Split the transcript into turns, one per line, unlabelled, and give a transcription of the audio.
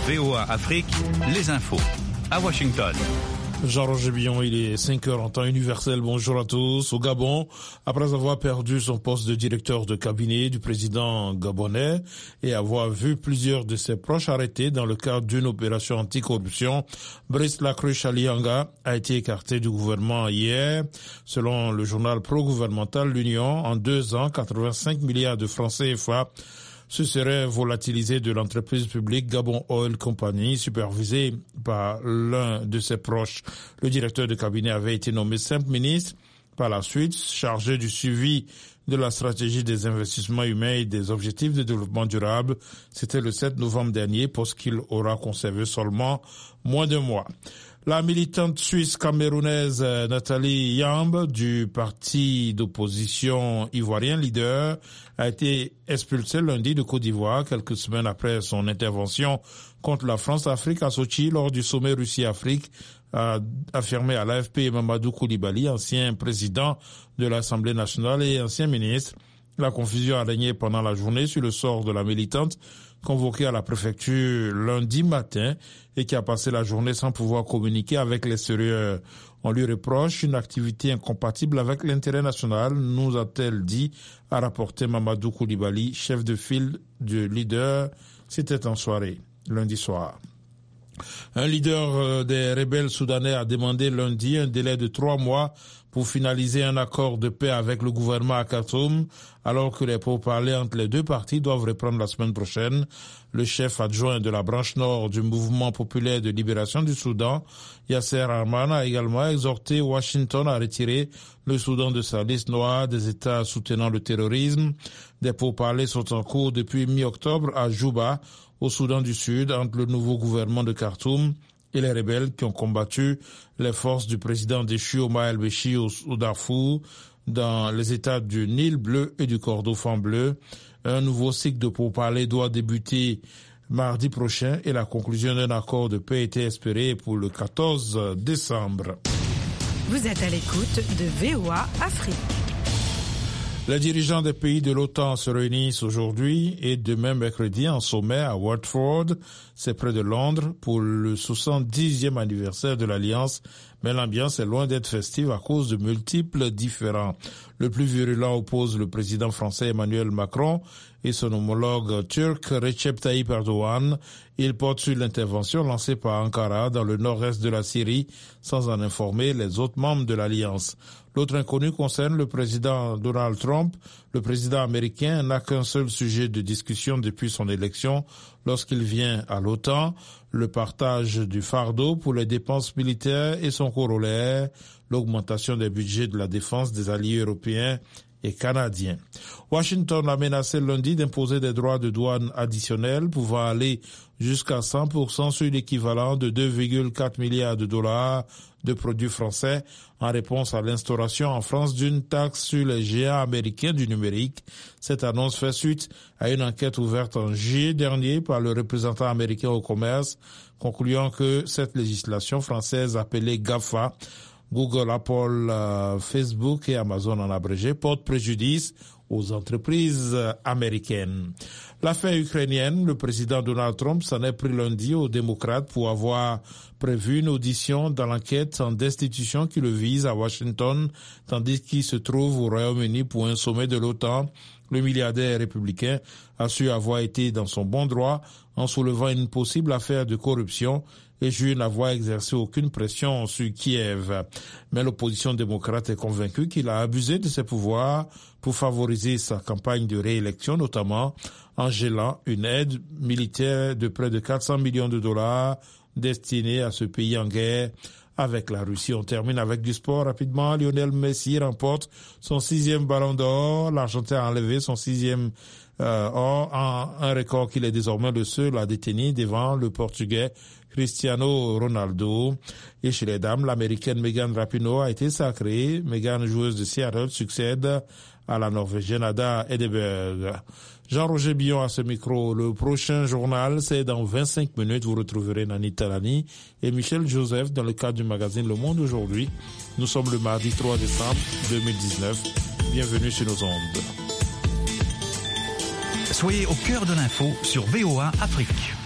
VOA Afrique, les infos. À Washington.
Jean-Roger Billon, il est 5h en temps universel. Bonjour à tous. Au Gabon, après avoir perdu son poste de directeur de cabinet du président gabonais et avoir vu plusieurs de ses proches arrêtés dans le cadre d'une opération anticorruption, Brice Lacruche Alianga a été écarté du gouvernement hier. Selon le journal pro-gouvernemental L'Union, en 2 ans, 85 milliards de francs CFA se serait volatilisé de l'entreprise publique Gabon Oil Company, supervisée par l'un de ses proches. Le directeur de cabinet avait été nommé simple ministre. Par la suite, chargé du suivi de la stratégie des investissements humains et des objectifs de développement durable. C'était le 7 novembre dernier, poste qu'il aura conservé seulement moins d'1 mois. La militante suisse camerounaise Nathalie Yamb du parti d'opposition ivoirien Leader a été expulsée lundi de Côte d'Ivoire quelques semaines après son intervention contre la France-Afrique à Sochi lors du sommet Russie-Afrique, a affirmé à l'AFP Mamadou Koulibaly, ancien président de l'Assemblée nationale et ancien ministre. La confusion a régné pendant la journée sur le sort de la militante convoquée à la préfecture lundi matin et qui a passé la journée sans pouvoir communiquer avec l'extérieur. On lui reproche une activité incompatible avec l'intérêt national, nous a-t-elle dit, a rapporté Mamadou Koulibaly, chef de file du Leader. C'était en soirée, lundi soir. Un leader des rebelles soudanais a demandé lundi un délai de 3 mois pour finaliser un accord de paix avec le gouvernement à Khartoum, alors que les pourparlers entre les deux parties doivent reprendre la semaine prochaine. Le chef adjoint de la branche nord du mouvement populaire de libération du Soudan, Yasser Arman, a également exhorté Washington à retirer le Soudan de sa liste noire des États soutenant le terrorisme. Des pourparlers sont en cours depuis mi-octobre à Juba, au Soudan du Sud, entre le nouveau gouvernement de Khartoum et les rebelles qui ont combattu les forces du président déchu Omar el-Béchir au Darfour, dans les États du Nil bleu et du Kordofan bleu. Un nouveau cycle de pourparlers doit débuter mardi prochain et la conclusion d'un accord de paix était espérée pour le 14 décembre.
Vous êtes à l'écoute de VOA Afrique.
Les dirigeants des pays de l'OTAN se réunissent aujourd'hui et demain mercredi en sommet à Watford, c'est près de Londres, pour le 70e anniversaire de l'Alliance, mais l'ambiance est loin d'être festive à cause de multiples différends. Le plus virulent oppose le président français Emmanuel Macron et son homologue turc Recep Tayyip Erdogan. Il porte sur l'intervention lancée par Ankara dans le nord-est de la Syrie sans en informer les autres membres de l'Alliance. L'autre inconnu concerne le président Donald Trump. Le président américain n'a qu'un seul sujet de discussion depuis son élection lorsqu'il vient à l'OTAN, le partage du fardeau pour les dépenses militaires et son corollaire, l'augmentation des budgets de la défense des alliés européens et canadiens. Washington a menacé lundi d'imposer des droits de douane additionnels pouvant aller jusqu'à 100% sur l'équivalent de 2,4 milliards de dollars de produits français en réponse à l'instauration en France d'une taxe sur les géants américains du numérique. Cette annonce fait suite à une enquête ouverte en juillet dernier par le représentant américain au commerce, concluant que cette législation française appelée GAFA, Google, Apple, Facebook et Amazon en abrégé, porte préjudice aux entreprises américaines. L'affaire ukrainienne, le président Donald Trump s'en est pris lundi aux démocrates pour avoir prévu une audition dans l'enquête en destitution qui le vise à Washington, tandis qu'il se trouve au Royaume-Uni pour un sommet de l'OTAN. Le milliardaire républicain a su avoir été dans son bon droit en soulevant une possible affaire de corruption et jure n'avoir exercé aucune pression sur Kiev. Mais l'opposition démocrate est convaincue qu'il a abusé de ses pouvoirs pour favoriser sa campagne de réélection, notamment en gelant une aide militaire de près de 400 millions de dollars destinée à ce pays en guerre avec la Russie. On termine avec du sport rapidement. Lionel Messi remporte son 6e ballon d'or. L'Argentin a enlevé son 6e or, un record qu'il est désormais le seul à détenir devant le Portugais Cristiano Ronaldo. Et chez les dames, l'Américaine Megan Rapinoe a été sacrée. Megan, joueuse de Seattle, succède à la Norvégienne Ada Hegerberg. Jean-Roger Billon à ce micro. Le prochain journal, c'est dans 25 minutes. Vous retrouverez Nani Talani et Michel Joseph dans le cadre du magazine Le Monde aujourd'hui. Nous sommes le mardi 3 décembre 2019. Bienvenue sur nos ondes.
Soyez au cœur de l'info sur VOA Afrique.